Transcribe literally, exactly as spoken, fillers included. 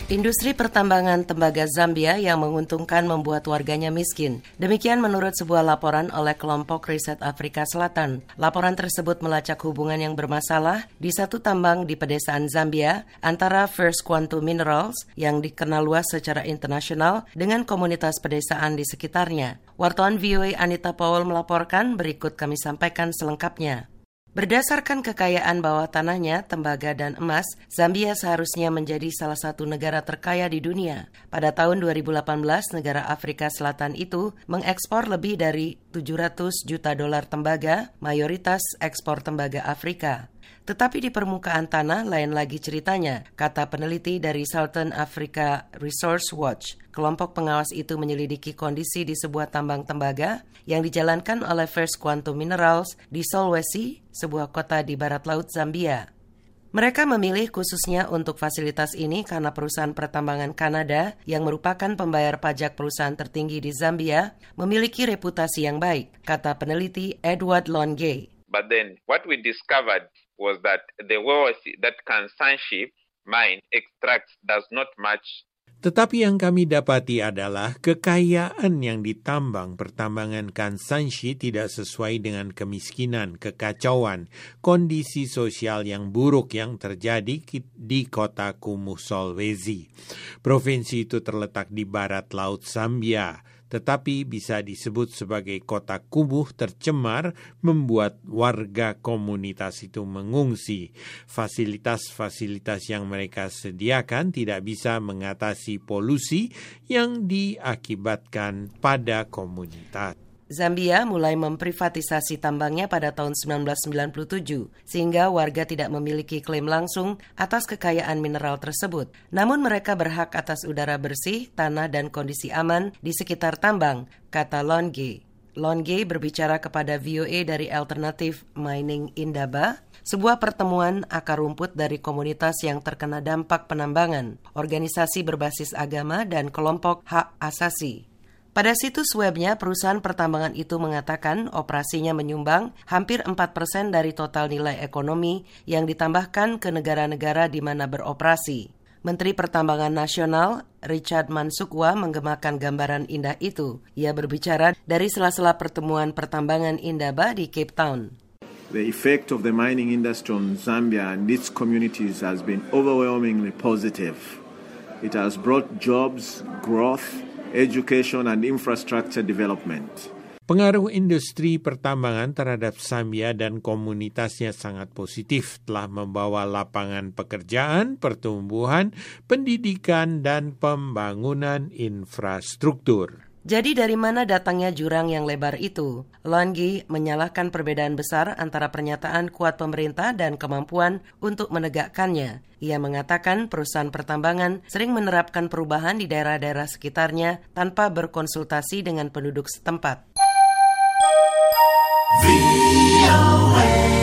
Industri pertambangan tembaga Zambia yang menguntungkan membuat warganya miskin. Demikian menurut sebuah laporan oleh kelompok riset Afrika Selatan. Laporan tersebut melacak hubungan yang bermasalah di satu tambang di pedesaan Zambia antara First Quantum Minerals yang dikenal luas secara internasional dengan komunitas pedesaan di sekitarnya. Wartawan V O A Anita Powell melaporkan, berikut kami sampaikan selengkapnya. Berdasarkan kekayaan bawah tanahnya, tembaga dan emas, Zambia seharusnya menjadi salah satu negara terkaya di dunia. Pada tahun dua ribu delapan belas, negara Afrika Selatan itu mengekspor lebih dari tujuh ratus juta dolar tembaga, mayoritas ekspor tembaga Afrika. Tetapi di permukaan tanah lain lagi ceritanya, kata peneliti dari Southern Africa Resource Watch. Kelompok pengawas itu menyelidiki kondisi di sebuah tambang tembaga yang dijalankan oleh First Quantum Minerals di Solwezi, sebuah kota di barat laut Zambia. Mereka memilih khususnya untuk fasilitas ini karena perusahaan pertambangan Kanada yang merupakan pembayar pajak perusahaan tertinggi di Zambia memiliki reputasi yang baik, kata peneliti Edward Longe. But then what we discovered was that the wealth that Kansanshi mine extracts does not match. Tetapi yang kami dapati adalah kekayaan yang ditambang pertambangan Kansanshi tidak sesuai dengan kemiskinan, kekacauan, kondisi sosial yang buruk yang terjadi di kota Kumuh Solwezi. Provinsi itu terletak di barat laut Zambia, tetapi bisa disebut sebagai kota kumuh tercemar membuat warga komunitas itu mengungsi. Fasilitas-fasilitas yang mereka sediakan tidak bisa mengatasi polusi yang diakibatkan pada komunitas. Zambia mulai memprivatisasi tambangnya pada tahun sembilan belas sembilan puluh tujuh, sehingga warga tidak memiliki klaim langsung atas kekayaan mineral tersebut. Namun mereka berhak atas udara bersih, tanah, dan kondisi aman di sekitar tambang, kata Longe. Longe berbicara kepada V O A dari Alternative Mining Indaba, sebuah pertemuan akar rumput dari komunitas yang terkena dampak penambangan, organisasi berbasis agama, dan kelompok hak asasi. Pada situs webnya, perusahaan pertambangan itu mengatakan operasinya menyumbang hampir empat persen dari total nilai ekonomi yang ditambahkan ke negara-negara di mana beroperasi. Menteri Pertambangan Nasional, Richard Mansukwa, menggemakan gambaran indah itu. Ia berbicara dari sela-sela pertemuan pertambangan Indaba di Cape Town. The effect of the mining industry on Zambia and its communities has been overwhelmingly positive. It has brought jobs, growth, education and infrastructure development. Pengaruh industri pertambangan terhadap Zambia dan komunitasnya sangat positif, telah membawa lapangan pekerjaan, pertumbuhan, pendidikan, dan pembangunan infrastruktur. Jadi dari mana datangnya jurang yang lebar itu? Longe menyalahkan perbedaan besar antara pernyataan kuat pemerintah dan kemampuan untuk menegakkannya. Ia mengatakan perusahaan pertambangan sering menerapkan perubahan di daerah-daerah sekitarnya tanpa berkonsultasi dengan penduduk setempat.